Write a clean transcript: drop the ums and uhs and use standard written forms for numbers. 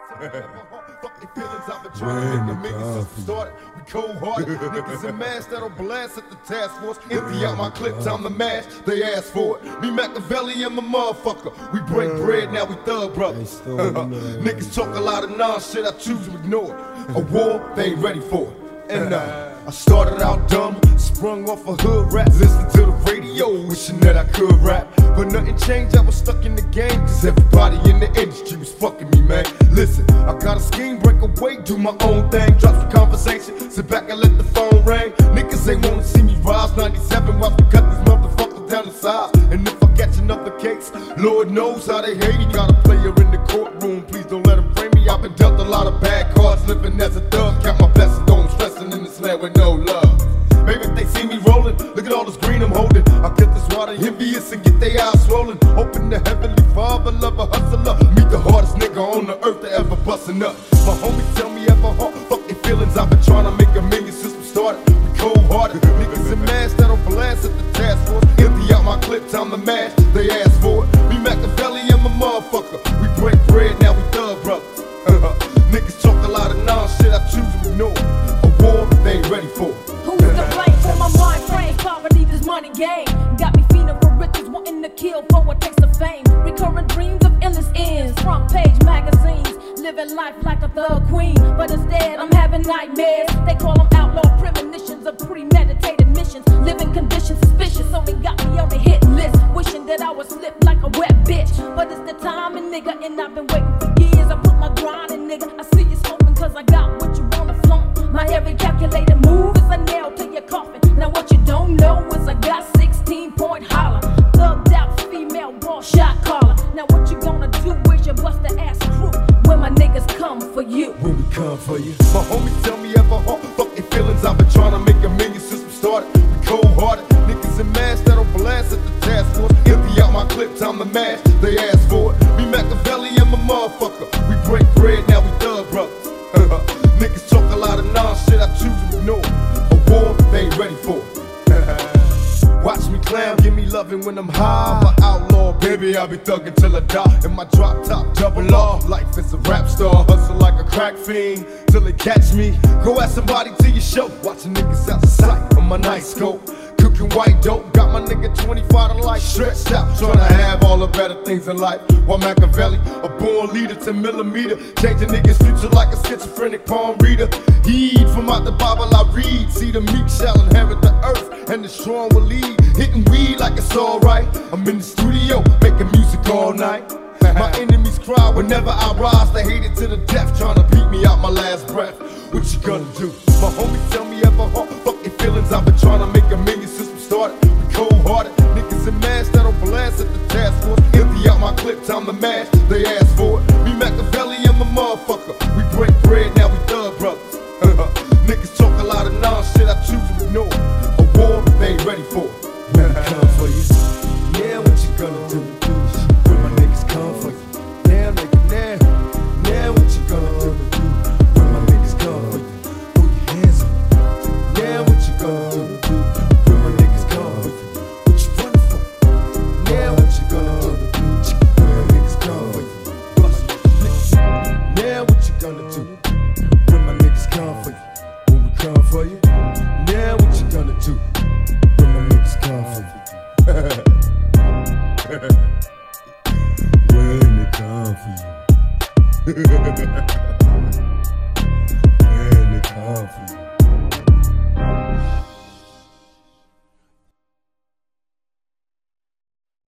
When the minutes started, we cold-hearted niggas in mass that'll blast at the task force. Empty out my clip, time to mash. They asked for it. Me Machiavelli and my motherfucker. We break bread, now we thug brothers. Niggas talk a lot of non-shit, I choose to ignore it. A war, they ain't ready for it. And I started out dumb, sprung off a hood rap, listening to the radio, wishing that I could rap. But nothing changed, I was stuck in the game, cause everybody in the industry was fucking me, man. Listen, I got a scheme, break away, do my own thing, drop some conversation, sit back and let the phone ring. Niggas ain't wanna see me rise, 97, watch me cut these motherfuckers down the sides. And if I catch another case, Lord knows how they hate. He got a player in the courtroom, please don't let him frame me. I've been dealt a lot of bad cards, living as a thug, count my blessings, don't stressing in this land with no love. Maybe if they see me rolling, look at all this green I'm holding. I'll get this water envious and get their eyes swollen. Open the heavenly father, love a hustler. Meet the hardest nigga on the earth that ever bustin' up. My homies tell me ever hard, fuck their feelings. I've been trying to make a million since we started. We cold-hearted, niggas in mass that'll blast at the task force. Empty out my clip, time to mash. They asked for it. Me Machiavelli and my motherfucker. We break bread, now we thug brothers. Niggas talk a lot of non-shit, I choose to ignore. A war, they ain't ready for it. Who's to blame for my mind frame? Poverty, this money game got me feeling for riches, wanting to kill for a taste of fame. Recurrent dreams of endless ends, front page magazines, living life like a thug queen. But instead, I'm having nightmares. They call them outlaw premonitions of premeditated missions. Living conditions suspicious, so they got me on the hit list. Wishing that I would slip like a wet bitch. But it's the time, and nigga, and I've been waiting for years. I put my grind in, nigga. I see you smoking, cause I got what you wanna flaunt. My every calculated move is a nail to your coffin. Now what you don't know is I got 16-point holler, thugged out female ball shot caller. Now what you gonna do? Where's your buster ass crew when my niggas come for you? When we come for you. My homies tell me ever hard, fuck their feelings. I've been trying to make a million since we started. We cold-hearted niggas in mass that'll blast at the task force. Empty out my clip, time to mash. They asked for it. Me Machiavelli and my motherfucker. We break bread, now we thug brothers. Niggas talk a lot of non-shit, I choose to ignore. A war, they ain't ready for it. Watch me clown, give me loving when I'm high. I'm an outlaw, baby, I'll be thugging till I die. In my drop top, double R. Life is a rap star, hustle like a crack fiend till they catch me. Go ask somebody to your show. Watching niggas out of sight on my night scope. Cooking white dope, got my nigga 25 to life. Stretched out, trying to have all the better things in life. While Machiavelli, a born leader, 10mm, changing niggas' future like a schizophrenic palm reader. Heed from out the Bible I read. See the meek shall inherit the earth, and the strong will lead. Hitting weed like it's alright. I'm in the studio, making music all night. My enemies cry whenever I rise. They hate it to the death, trying to beat me out my last breath. What you gonna do? My homies tell me ever hard, fuck their feelings. I've been trying to make a million since we started. We cold-hearted niggas in mass that'll blast at the task force. Empty out my clip, time to mash. They asked for it. Me Machiavelli and my motherfucker. We break bread, now we thug brothers. Niggas talk a lot of non-shit, I choose to ignore. A war, they ain't ready for it. When we come for you, yeah, what you gonna do? When my niggas come for you, damn nigga, now what you gonna do? When my niggas come for you, put your hands up. Yeah, what you gonna do? When my niggas come for you, what you running for? Yeah, what you gonna do? When my niggas come for you, bust it. Yeah, what you gonna do? When my niggas come for you, when we come for you. Yeah, what you gonna do? When my niggas come for you. When they come for you.